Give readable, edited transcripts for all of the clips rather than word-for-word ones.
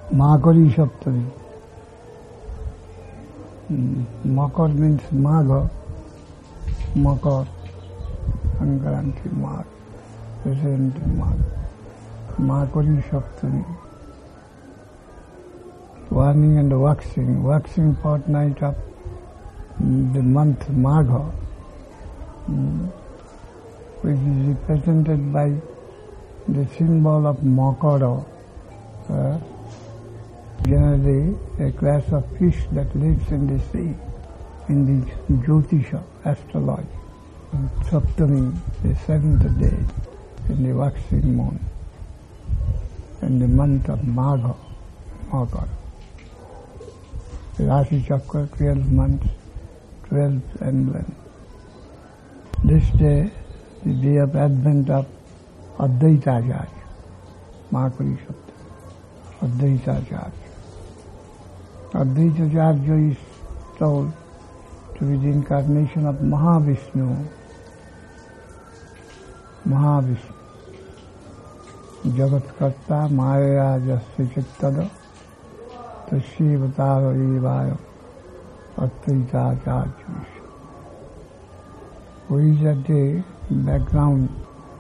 Makari Saptami. Makar means Magha. Makar. Sankaranti Magha. Present Magha. Makari Saptami. Warning and waxing. Waxing fortnight of the month Magha, which is represented by the symbol of Makara, generally a class of fish that lives in the sea, in the Jyotisha, astrology. And Saptami, the seventh day, in the waxing moon, in the month of Magha, Makara. Rashi Chakra, 12 months, 12 emblem. This day, the day of advent of Advaita Acharya, Makari Saptami, Advaita Acharya. Advaita Acharya is told to be the incarnation of Mahavishnu. Mahavishnu. Jagat-karta Maya Jasya Chittada Tashivatara Evaya Advaita Acharya. Who is at the background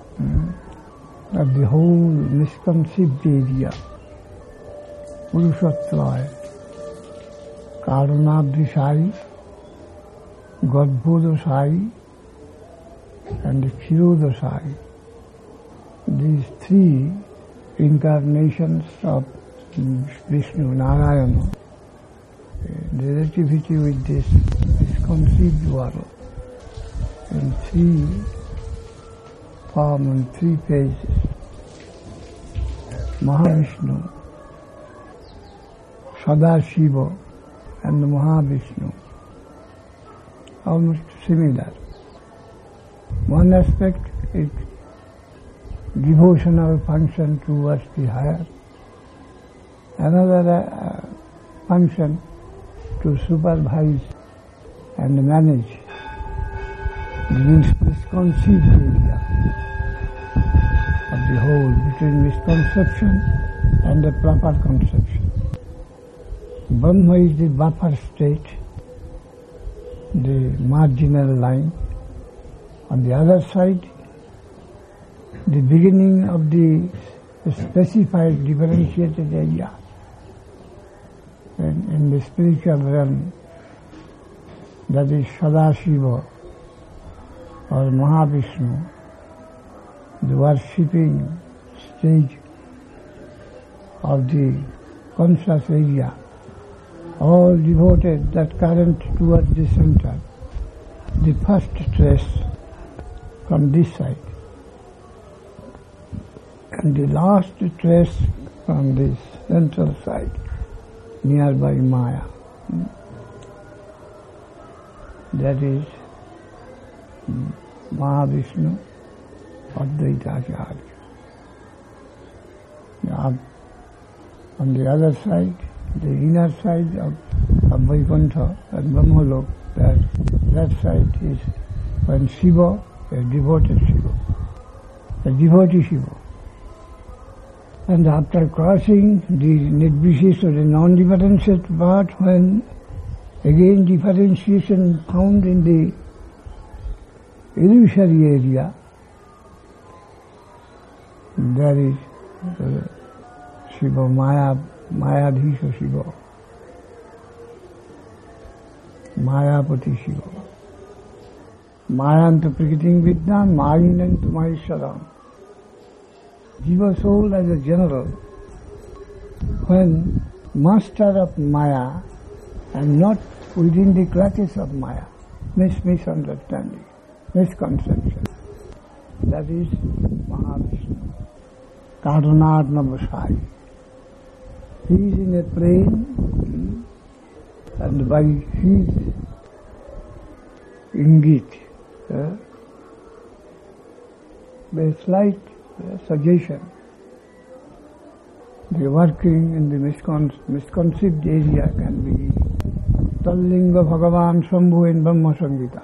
of the whole misconceived area. Purushattva, Karunabdhi-Sai, Gadbodha-Sai, and Kshirodha-Sai. These three incarnations of Vishnu, Narayana, the relativity with this misconceived world in three forms and three phases. Mahavishnu, Sadashiva, and Mahavishnu, almost similar. One aspect is devotional function towards the higher. Another function to supervise and manage the misconceived area of the whole, between misconception and the proper conception. Brahma is the buffer state, the marginal line. On the other side, the beginning of the specified differentiated area. And in the spiritual realm, that is Sadashiva or Mahavishnu, the worshipping stage of the conscious area, all devoted that current towards the center. The first trace from this side, and the last trace from this central side, nearby Maya. That is Mahavishnu, Advaita Acharya. On the other side, the inner side of Vaikuntha and Brahmalok, that side is when Shiva, a devoted Shiva, a devotee Shiva. And after crossing the Nirvishesha, the non-differentiated part, when again differentiation found in the illusory area, there is Shiva, Mayadhisha Shiva, Mayapati Shiva. Mayantu Prakritim Vidyan, Mayinantu Maheshwaram. Jiva soul as a general, when master of Maya and not within the clutches of Maya, misunderstanding, misconception. That is Mahavishnu, Karunarnavasai. He is in a plane, and by his ingit, by slight suggestion, the working in the misconceived area can be Tallinga Bhagavan Shambhu in Brahma Samgita.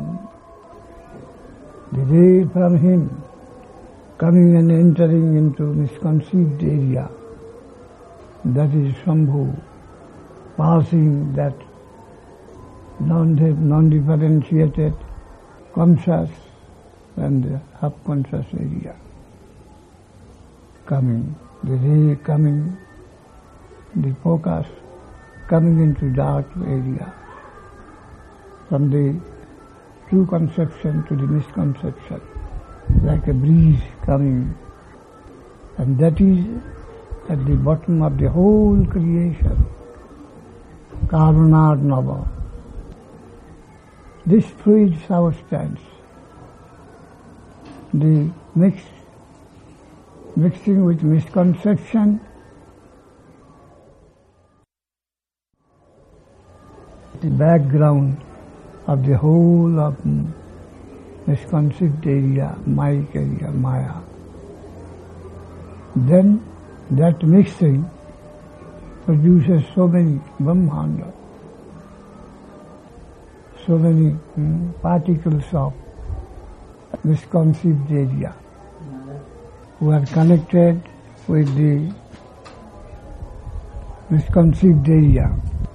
The ray from him coming and entering into misconceived area, that is Shambhu, passing that non-differentiated conscious and the subconscious area. Coming, the ray coming, the focus coming into dark area, from the true conception to the misconception, like a breeze coming, and that is at the bottom of the whole creation, Karunarnava. This fluid substance, the mixing with misconception, the background of the whole of misconceived area, Maya area, Maya. Then that mixing produces so many Brahmanda, so many particles of misconceived area who are connected with the misconceived area.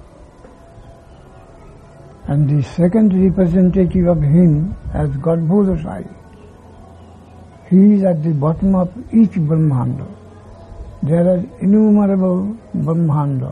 And the second representative of him as Garbhodasai, he is at the bottom of each Brahmanda. There are innumerable Brahmanda.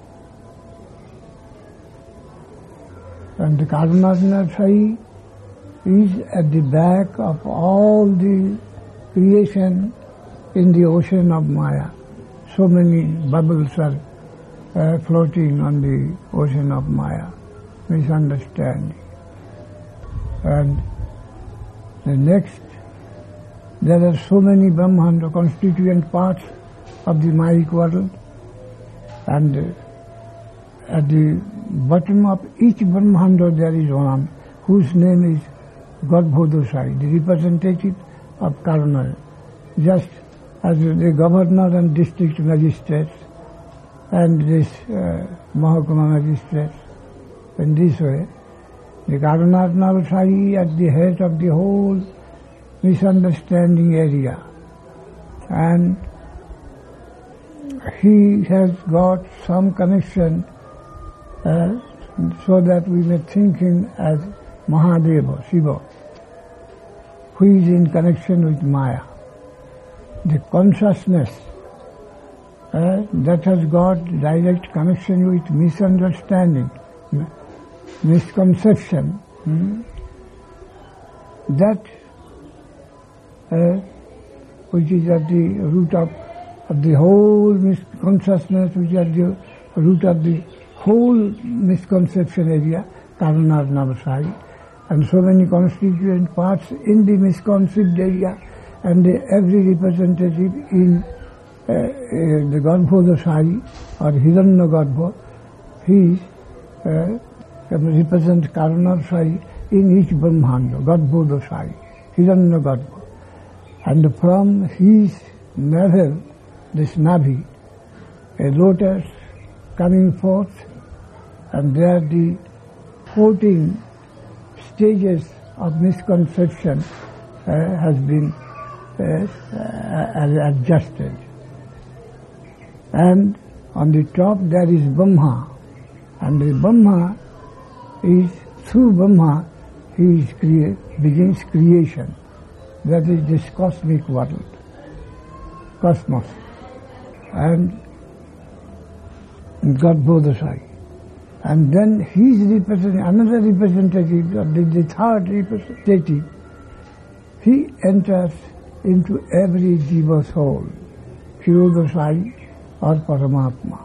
And the Karunarnava is at the back of all the creation in the ocean of Maya. So many bubbles are floating on the ocean of Maya. Misunderstanding. And the next, there are so many Brahmanda, constituent parts of the Mayic world, and at the bottom of each Brahmanda there is one whose name is Garbhodasai, the representative of Karuna, just as the governor and district magistrates and this Mahakama magistrates. In this way, the Karunarnava at the head of the whole misunderstanding area, and he has got some connection so that we may think him as Mahadeva, Shiva, who is in connection with Maya. The consciousness that has got direct connection with misunderstanding, misconception, that which is at the root of the whole consciousness, which is at the root of the whole misconception area, Karunarnava, and so many constituent parts in the misconceived area, and every representative in the Garbhodasai or Hiranyagarbha, he represents Karunarnava in each Brahmanda, Garbhodasai, Hiranyagarbha. And from his navel, this Navi, a lotus coming forth, and there the 14 stages of misconception has been adjusted. And on the top there is Brahma, and the Brahma is, through Brahma, he begins creation. That is this cosmic world, cosmos. And Garbhodasai. And then he is another representative, the third representative, he enters into every jiva soul, Kshirodasai or Paramatma.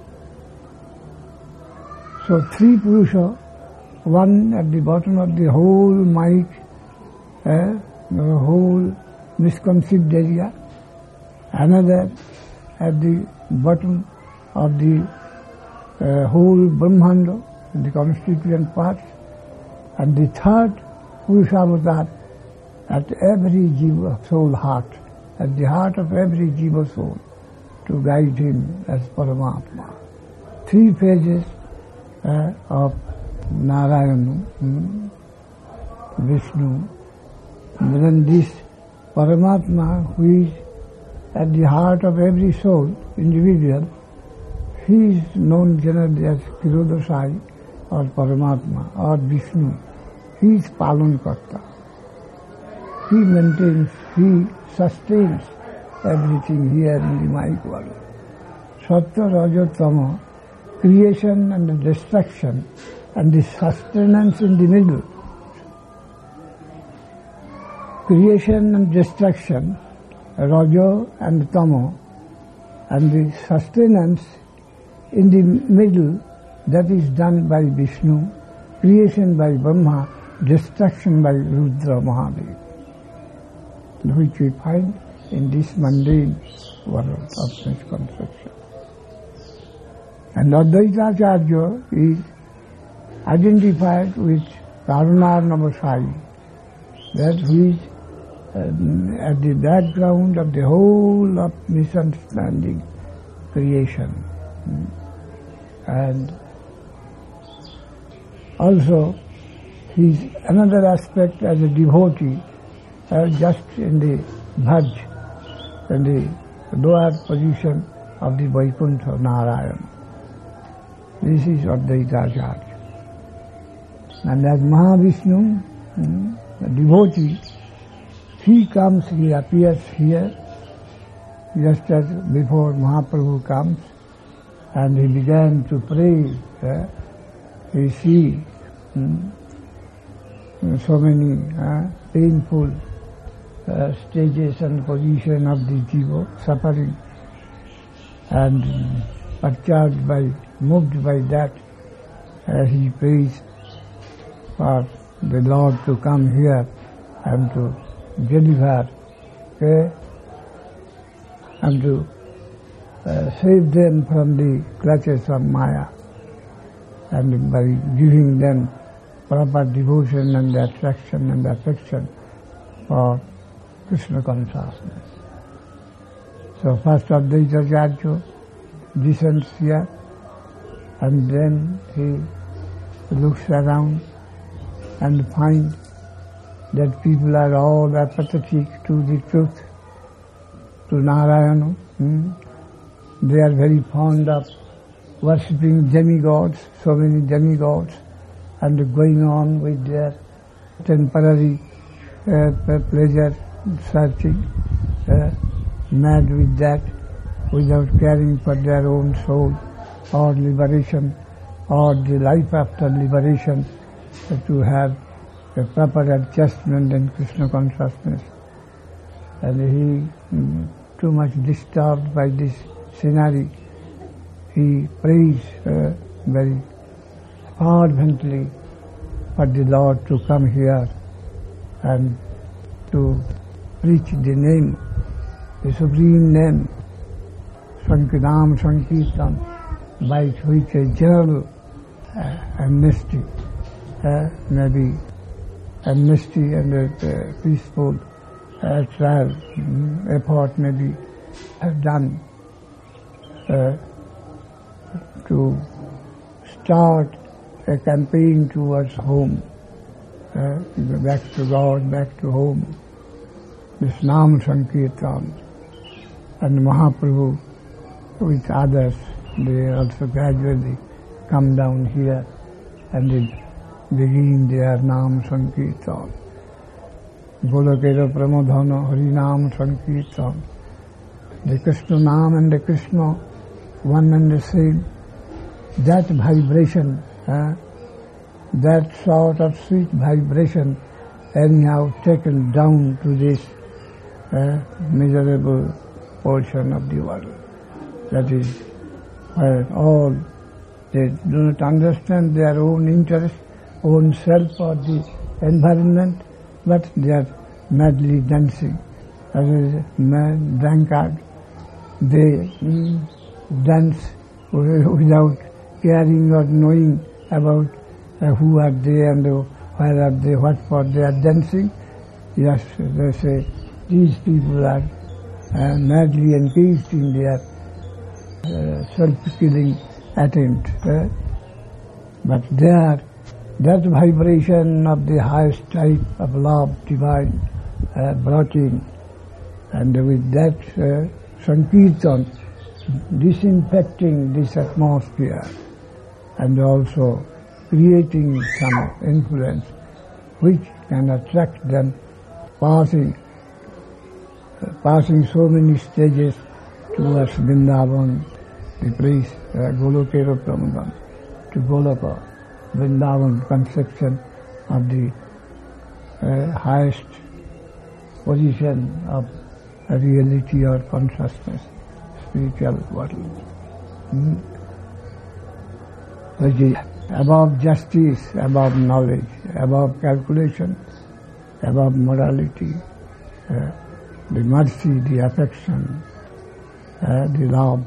So three Purusha, one at the bottom of the whole Mayic, the whole misconceived area, another at the bottom of the whole Brahmanda, the constituent parts, and the third Purusha at every jiva soul heart, at the heart of every jiva soul, to guide him as Paramatma. Three phases of Narayana, Vishnu, and then this Paramatma, who is at the heart of every soul, individual, he is known generally as Kirodosai or Paramatma or Vishnu. He is Palankarta. He maintains, he sustains everything here in the Maya world. Sattva, Raja, Tama, creation and destruction, and the sustenance in the middle. Creation and destruction, Raja and Tama, and the sustenance in the middle, that is done by Vishnu, creation by Brahma, destruction by Rudra Mahadev, which we find in this mundane world of misconception. And Advaita Acharya is identified with Karunarnavasai, that is at the background of the whole of misunderstanding creation. And also he is another aspect as a devotee, just in the Bhaj, in the lower position of the Vaikuntha Narayan. This is Advaita Acharya. And as Mahavishnu, the devotee, he comes, he appears here, just as before Mahaprabhu comes, and he began to pray. He sees so many painful stages and position of the jiva, suffering, and perturbed by, moved by that, he prays for the Lord to come here and to deliver, and to save them from the clutches of Maya, and by giving them proper devotion and attraction and affection for Krishna consciousness. So first Advaita Acharya descends here, and then he looks around and finds that people are all apathetic to the truth, to Narayana. They are very fond of worshipping demigods, so many demigods, and going on with their temporary pleasure searching, mad with that, without caring for their own soul or liberation or the life after liberation, to have a proper adjustment in Krishna consciousness. And he, too much disturbed by this scenery, he prays very fervently for the Lord to come here and to preach the name, the supreme name, Sankirtan, Sankirtan, by which a general amnesty, maybe amnesty and a peaceful trial effort may be done to start a campaign towards home, back to God, back to home. This Nam Sankirtan, and Mahaprabhu with others, they also gradually come down here and they begin their Nam Sankirtan. Golokera Pramodhana Hari Nam Sankirtan. The Krishna Nam and the Krishna, one and the same. That vibration, that sort of sweet vibration, anyhow taken down to this miserable portion of the world. That is where all, they do not understand their own interest, own self or the environment, but they are madly dancing. As a mad drunkard, they dance without caring or knowing about who are they and where are they, what for they are dancing. Yes, they say these people are madly engaged in their self-killing attempt. But there, that vibration of the highest type of love divine brought in, and with that Sankirtan, disinfecting this atmosphere and also creating some influence which can attract them, passing so many stages towards Vrindavan, the place Golokera Pramadam, to Goloka, Vrindavan, conception of the highest position of reality or consciousness, spiritual world. Which is above justice, above knowledge, above calculation, above morality, the mercy, the affection, the love,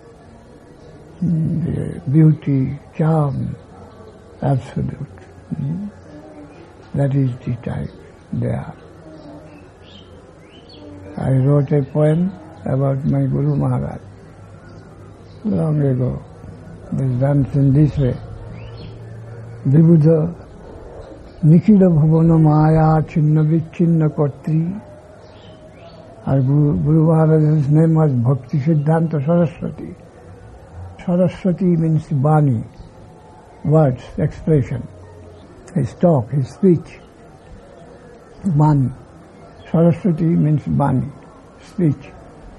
the beauty, charm, absolute. That is the type they are. I wrote a poem about my Guru Maharaj long ago. It was done in this way. Vibhuddha Nikhila Bhavana Maya Chinna Vichinna Kotri. Our Guru Maharaj's name was Bhakti Siddhanta Saraswati. Saraswati means Bani, words, expression, his talk, his speech. Bani. Saraswati means Bani, speech.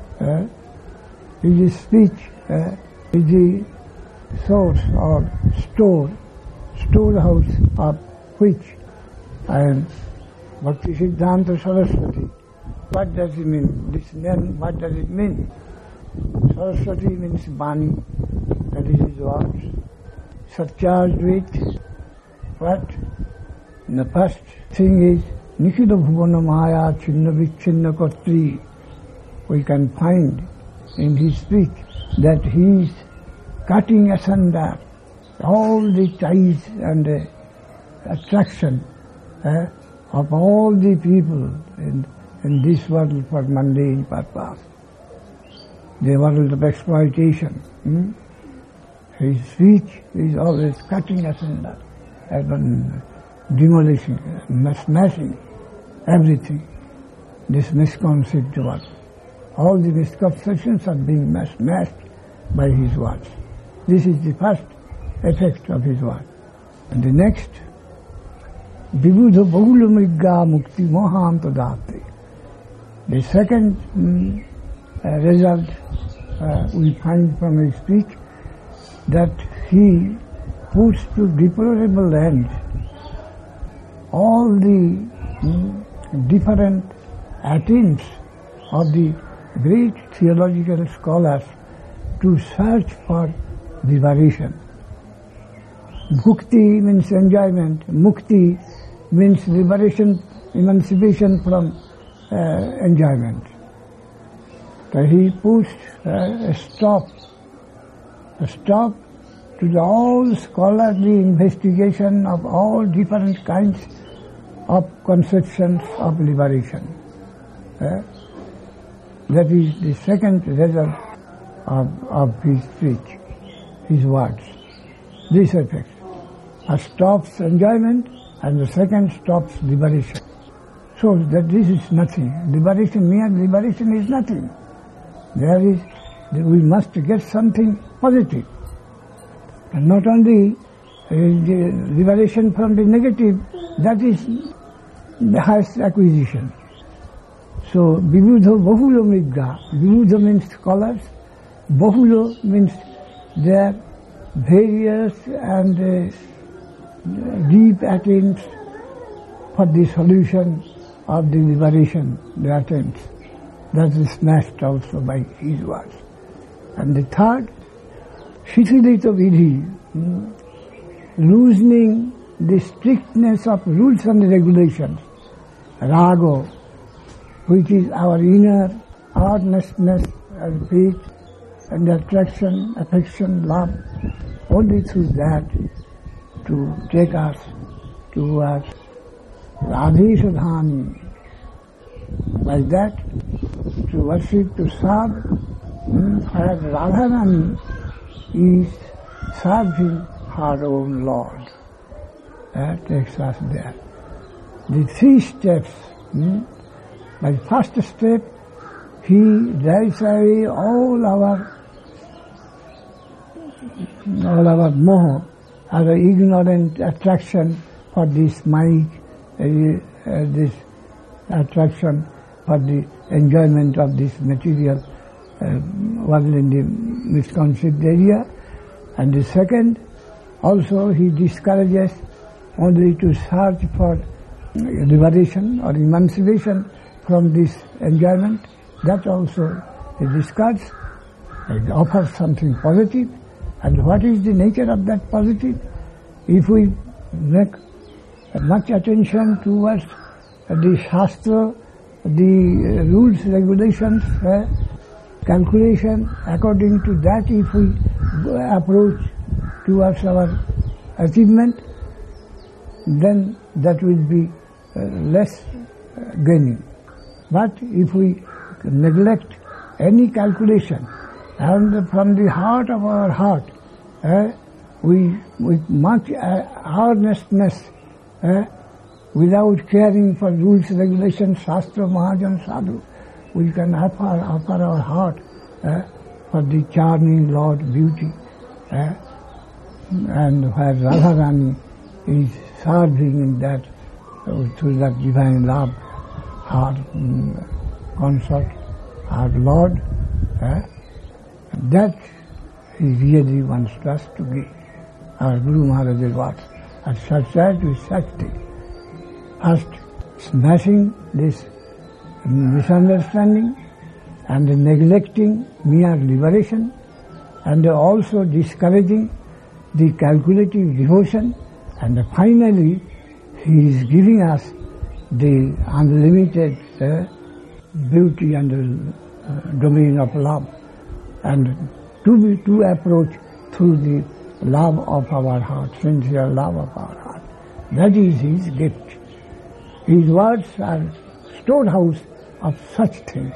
His speech is the source or storehouse of which I am Bhakti Siddhanta Saraswati. What does it mean? This name, what does it mean? Saraswati means Bani, that is his words. Surcharged with what? The first thing is Nikhila Bhuvana Maya Chinna Vichinna Kotri. We can find in his speech that he is cutting asunder all the ties and attraction of all the people in this world for mundane purpose, the world of exploitation. His speech is always cutting asunder, demolishing, smashing everything, this misconceived world. All the misconceptions are being smashed by his words. This is the first effect of his word. And the next, Vibhuddha Bahulamiga Mukti Mohanta Dati. The second result we find from his speech that he puts to deplorable end all the different attempts of the great theological scholars to search for liberation. Bhukti means enjoyment, mukti means liberation, emancipation from enjoyment. So he puts a stop to all scholarly investigation of all different kinds of conceptions of liberation. That is the second result of his speech, his words. This effect. A stops enjoyment and the second stops liberation. So that this is nothing. Mere liberation is nothing. We must get something positive. And not only the liberation from the negative, that is the highest acquisition. So, Vibhuddha Bahulo Migga. Vibhuddha means scholars. Bahulo means their various and deep attempts for the solution of the liberation, the attempts. That is smashed also by his words. And the third, Shithilita Vidhi, loosening the strictness of rules and regulations. Rago, which is our inner earnestness and faith and attraction, affection, love, only through that to take us towards Radhe Sadhani. By that, to worship, to serve, as Radharani is serving her own Lord. That takes us there. The 3 steps. By first step, he drives away all our all our moha, our ignorant attraction for this mic, this attraction for the enjoyment of this material was in the misconceived area. And the second, also he discourages only to search for liberation or emancipation from this enjoyment. That also he discards. He offers something positive. And what is the nature of that positive? If we make much attention towards the Shastra, the rules, regulations, calculation, according to that if we approach towards our achievement, then that will be less gaining. But if we neglect any calculation and from the heart of our heart, we with much earnestness, without caring for rules, regulations, Shastra, Mahajan, Sadhu, we can offer our heart for the charming Lord beauty, and where Radharani is serving in that through that divine love, our consort, our Lord, that he really wants us to give. Our Guru Maharaj's words are such that with such things. First, smashing this misunderstanding and neglecting mere liberation, and also discouraging the calculative devotion, and finally he is giving us the unlimited beauty and domain of love, and to approach through the love of our heart, sincere love of our heart. That is his gift. His words are storehouse of such things,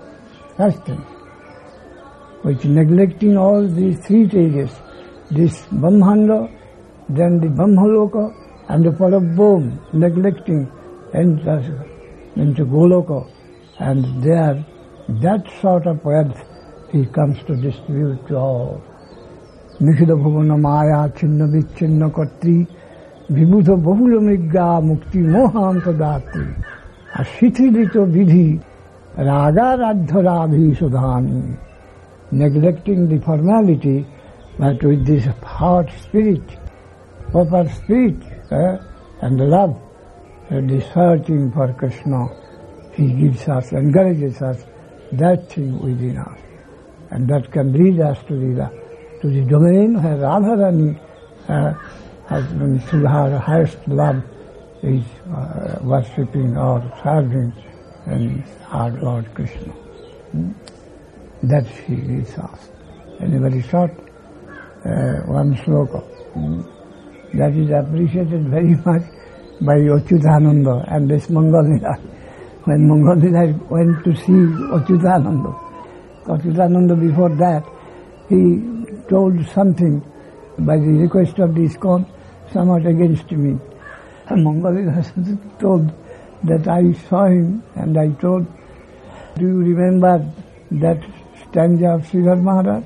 which neglecting all these three stages, this Brahmanda, then the Brahmaloka, and the Parabhom, neglecting enters into Goloka, and there, that sort of wealth he comes to distribute to all. Nikhila bhuvana maya chinna vicchinna katri vibudha bahula migga mukti mohanta datri ashithilito vidhi raga radharabhi sudhani. Neglecting the formality, but with this heart spirit, proper spirit, and love, the searching for Krishna, he gives us, encourages us, that thing within us. And that can lead us to the domain where Radharani has been, through her highest love, is worshipping or serving our Lord Krishna. That she gives us. And a very short one sloka. That is appreciated very much by Achyutananda and this Mangalila. When Mangalila went to see Achyutananda, before that, he told something by the request of the ISKCON, somewhat against me. And Mangalila told that I saw him and I told, do you remember that stanza of Sridhar Maharaj?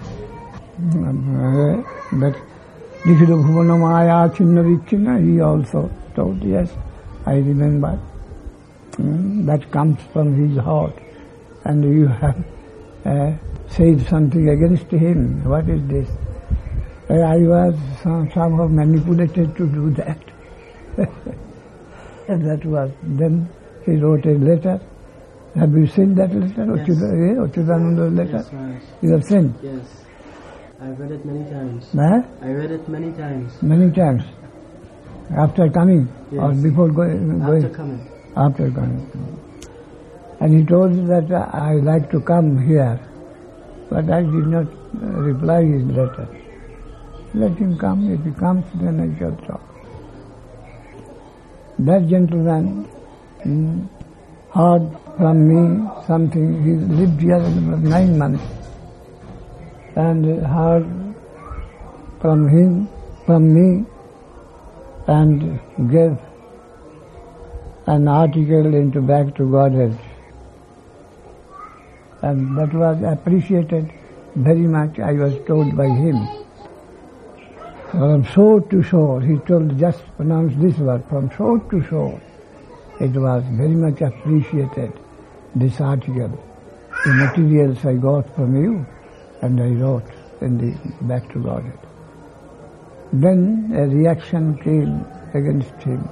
That Nikhila bhuvana maya chinna vicchinna, he also told, yes, I remember. That comes from his heart. And you have said something against him. What is this? I was somehow manipulated to do that. And that was, then he wrote a letter. Have you seen that letter? Yes. Achyutananda's letter? Yes, right. You have seen? Yes. I read it many times. I read it many times. Many times. After coming? Yes. Or before going? After coming. After coming. And he told that I like to come here. But I did not reply his letter. Let him come. If he comes, then I shall talk. That gentleman heard from me something. He lived here 9 months. And heard from me, and gave an article into Back to Godhead. And that was appreciated very much, I was told by him. From shore to shore, he told, just pronounce this word, from shore to shore. It was very much appreciated, this article. The materials I got from you, and I wrote in the back to Godhead. Then a reaction came against him.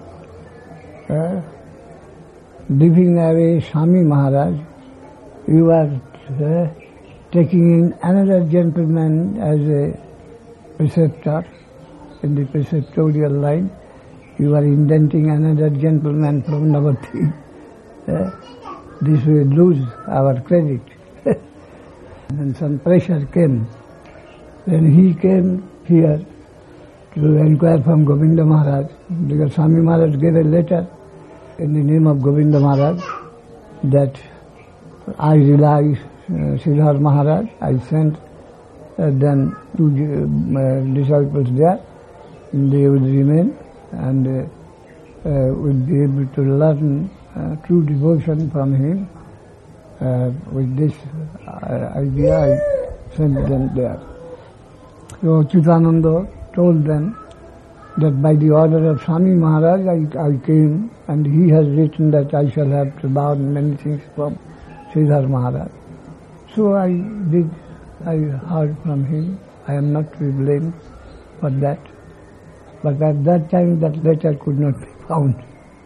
Leaving away Swami Maharaj, you are taking in another gentleman as a preceptor in the preceptorial line. You are indenting another gentleman from Navati. This will lose our credit. And some pressure came. Then he came here to inquire from Govinda Maharaj, because Swami Maharaj gave a letter in the name of Govinda Maharaj that I rely Sridhar Maharaj. I sent them two disciples there. They will remain and will be able to learn true devotion from him. With this idea, I sent them there. So Chidananda told them that by the order of Swami Maharaj I came, and he has written that I shall have to learn many things from Sridhar Maharaj. So I heard from him. I am not to be blamed for that. But at that time that letter could not be found.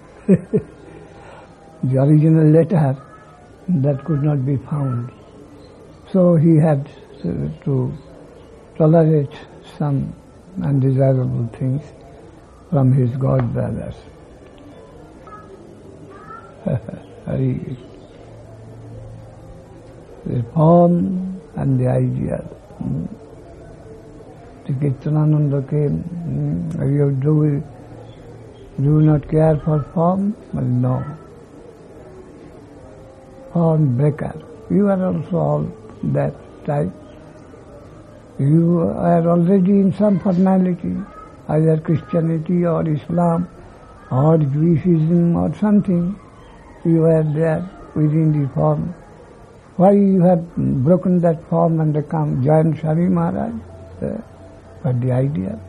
The original letter, that could not be found. So he had to tolerate some undesirable things from his god brothers. The form and the ideal. The Kirtanananda came, you do not care for form? Well, no. Form breaker. You are also all that type. You are already in some formality, either Christianity or Islam or Judaism or something. You are there within the form. Why you have broken that form and come join Swami Maharaj? But the idea.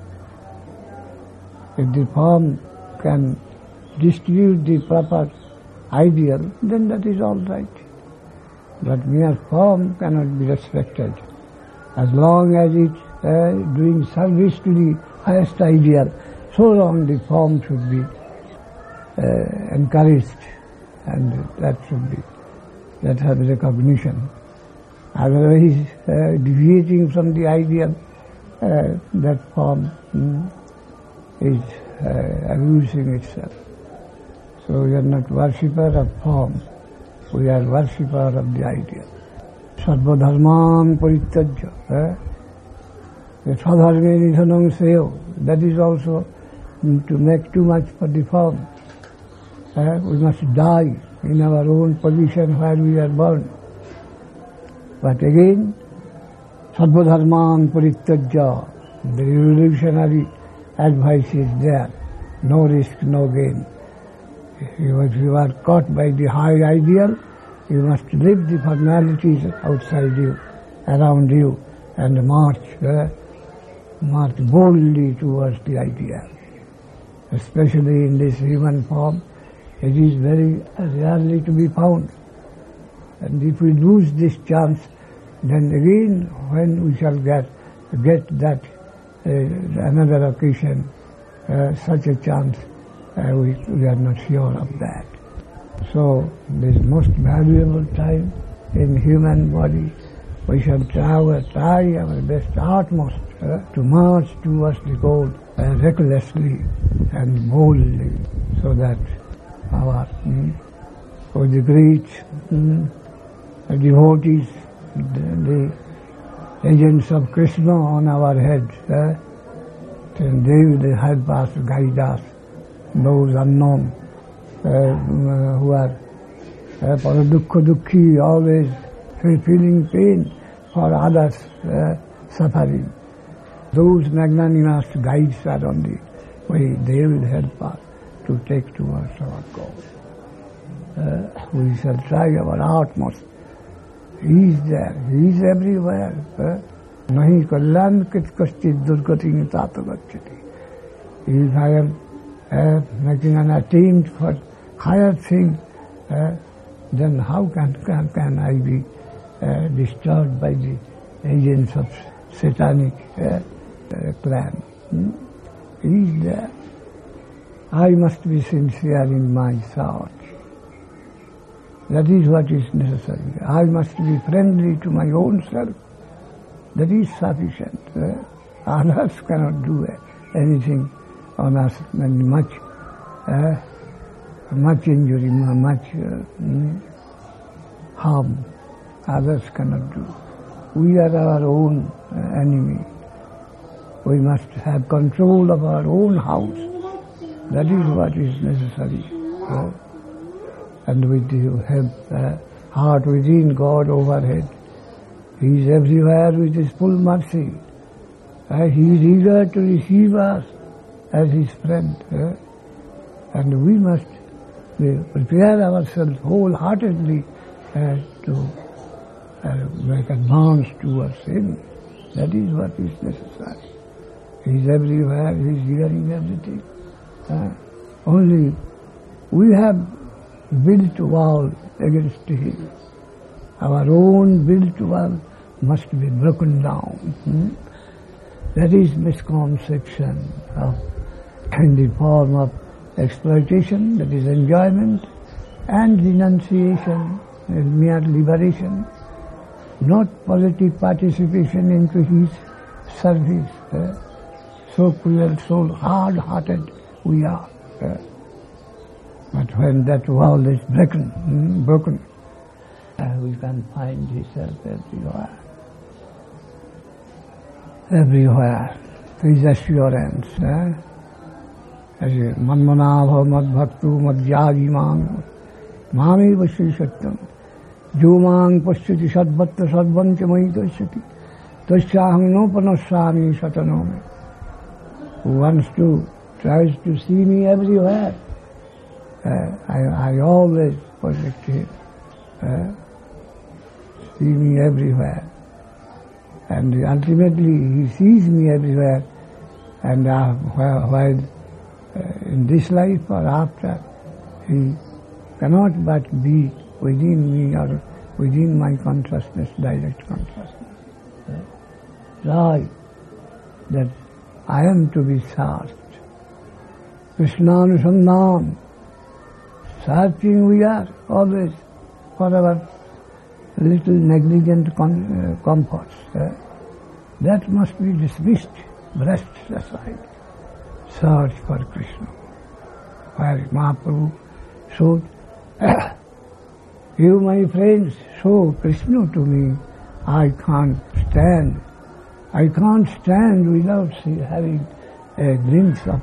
If the form can distribute the proper ideal, then that is all right. But mere form cannot be respected. As long as it doing service to the highest ideal, so long the form should be encouraged, and that has recognition. Otherwise, deviating from the ideal, that form is abusing itself. So we are not worshipper of form, we are worshipper of the ideal. Sarva dharman parityajya. Sadharme nidhanam seyo. That is also to make too much for the form. We must die in our own position where we are born. But again, Sarva dharman parityajya. The revolutionary advice is there. No risk, no gain. If you are caught by the high ideal, you must leave the formalities outside you, around you, and march boldly towards the ideal. Especially in this human form, it is very rarely to be found. And if we lose this chance, then again, when we shall get that another occasion, such a chance, we are not sure of that. So this most valuable time in human body, we shall try our best utmost to march towards the goal recklessly and boldly, so that the great devotees, the agents of Krishna on our heads, then they will help us, guide us, those unknown who are paradukha dukhi, always feeling pain for others suffering. Those magnanimous guides are on the way. They will help us to take towards our goal. We shall try our utmost. He is there. He is everywhere. nahi kalyan kashchit durgati tato gacchati. If I am making an attempt for higher thing, then how can I be disturbed by the agents of satanic plan? He is there. I must be sincere in my thought. That is what is necessary. I must be friendly to my own self. That is sufficient. Others cannot do anything on us, and much injury, much harm. Others cannot do. We are our own enemy. We must have control of our own house. That is what is necessary. And with the heart within, God overhead. He is everywhere with His full mercy. He is eager to receive us as His friend. And we must prepare ourselves wholeheartedly to make advance towards Him. That is what is necessary. He is everywhere, He is hearing everything. Only we have built wall against Him. Our own built wall must be broken down. That is misconception in the form of exploitation, that is enjoyment, and renunciation, mere liberation, not positive participation into His service. So cruel, so hard-hearted we are. But when that wall is broken, we can find Himself everywhere. Everywhere. His assurance. As Manmanabha Madbhaktu Madhyaji Mang Mami Vashri Satyam Jo Mang Paschati Sadbhatta Sadvancha Mai Kashyati Tasyaham No Panasami Satanome. Who tries to see me everywhere. I always protect him. See me everywhere. And ultimately he sees me everywhere. And while in this life or after, he cannot but be within me or within my consciousness, direct consciousness. Right, that I am to be searched. Krishnanusandhan. Searching we are always for our little negligent comforts. That must be dismissed, brushed aside. Search for Krishna. Where Mahaprabhu showed, you my friends, show Krishna to me. I can't stand. I can't stand without having a glimpse of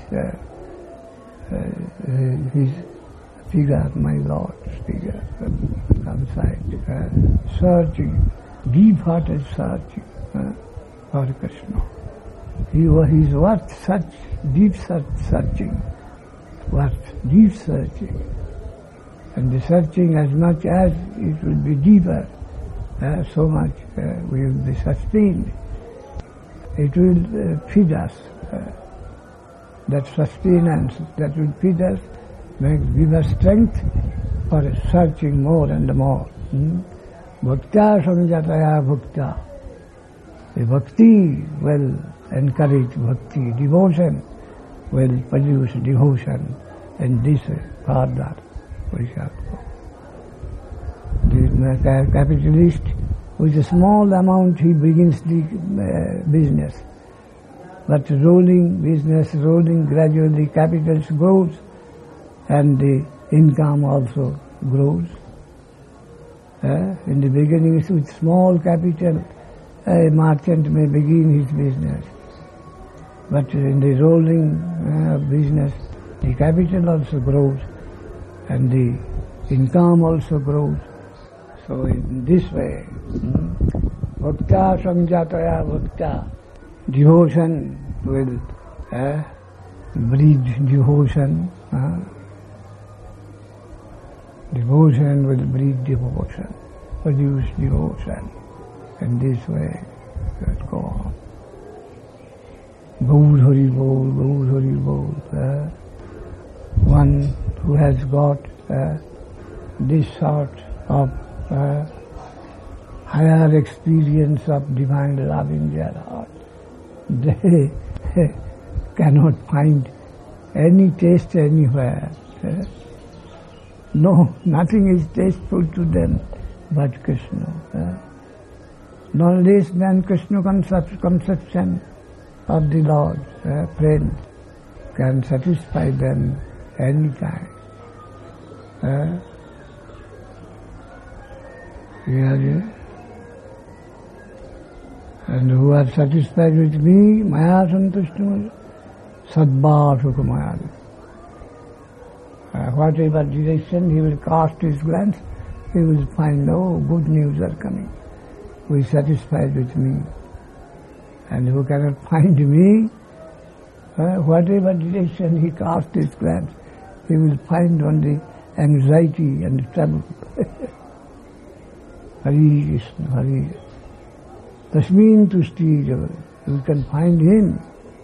his figure, my Lord's figure, outside, searching, deep-hearted searching for Krishna. He is worth such deep searching, worth deep searching. And the searching, as much as it will be deeper, so much we will be sustained. It will feed us. That sustenance that will feed us may give us strength for searching more and more. Bhakta samjataya bhakta. The bhakti will encourage bhakti. Devotion will produce devotion. And this further we shall go. The capitalist, with a small amount he begins the business. But rolling gradually, capital grows and the income also grows. In the beginning with small capital, a merchant may begin his business. But in the rolling business, the capital also grows and the income also grows. So in this way, bhakta samjataya bhakta, devotion will breed devotion. Devotion will breed devotion, produce devotion. In this way, Go on. Gaur Hari Bol, Gaur Hari Bol. One who has got this sort of higher experience of divine love in their heart, they cannot find any taste anywhere. No, nothing is tasteful to them but Krishna. No less than Krishna conception of the Lord, friend, can satisfy them any time. And who are satisfied with me, Maya Santushtamaya, Sadbha Sukha Maya. Whatever direction he will cast his glance, he will find, oh, good news are coming. Who is satisfied with me. And who cannot find me, whatever direction he casts his glance, he will find only anxiety and trouble. Hari Krishna, Hari. Tasmin Tushti Java. We can find him.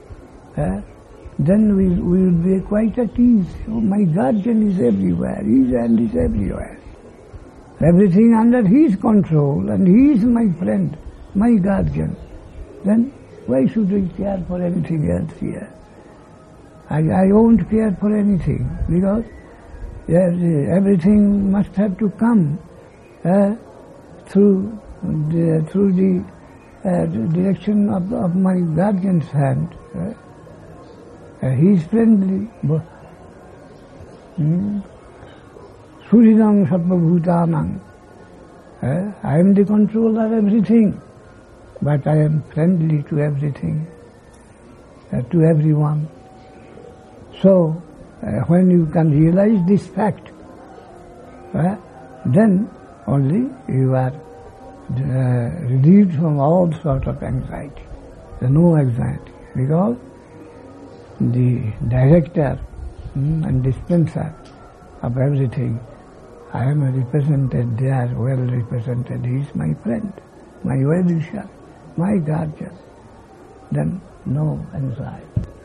Then we will be quite at ease. Oh, my guardian is everywhere. His hand is everywhere. Everything under his control, and he is my friend, my guardian. Then why should we care for anything else here? I won't care for anything, because everything must have to come through the direction of my guardian's hand. He is friendly. Suridang Sarvabhutanang. I am the controller of everything, but I am friendly to everything, to everyone. So, when you can realize this fact, then only you are relieved from all sort of anxiety. There is no anxiety, because the director and dispenser of everything, I am represented there, well represented. He is my friend, my well-wisher, my guardian. Then no anxiety.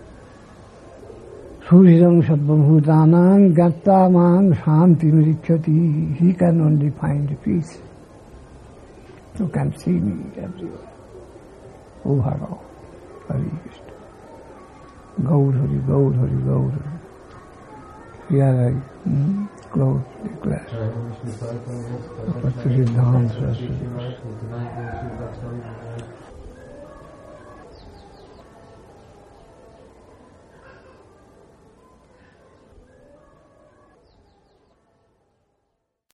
Suridam Sarvabhutanang Gattamang Shanti Mrichyati. He can only find peace. You can see me everywhere. Oh Hara, Hari Krishna. Gaur Hari, Gaur Hari, Gaur Hari. Here I close the class. Siddhanta Saraswati.